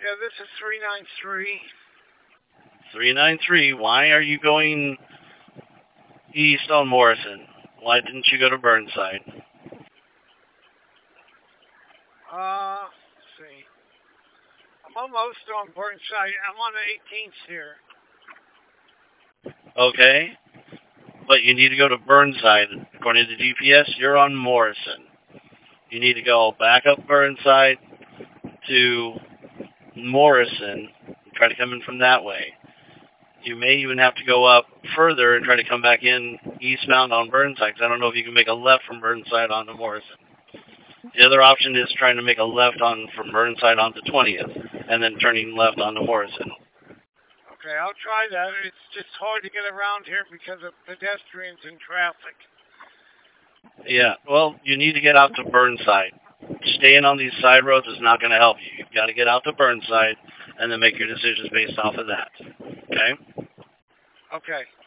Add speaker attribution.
Speaker 1: Yeah, this is 393.
Speaker 2: 393. Why are you going east on Morrison? Why didn't you go to Burnside?
Speaker 1: Let's see. I'm almost on Burnside. I'm on the 18th here.
Speaker 2: Okay, but you need to go to Burnside. According to GPS, you're on Morrison. You need to go back up Burnside to Morrison and try to come in from that way. You may even have to go up further and try to come back in eastbound on Burnside, because I don't know if you can make a left from Burnside onto Morrison. The other option is trying to make a left on from Burnside onto 20th, and then turning left onto Morrison.
Speaker 1: Okay, I'll try that. It's just hard to get around here because of pedestrians and traffic.
Speaker 2: Yeah, well, you need to get out to Burnside. Staying on these side roads is not going to help you. You've got to get out to Burnside and then make your decisions based off of that. Okay?
Speaker 1: Okay.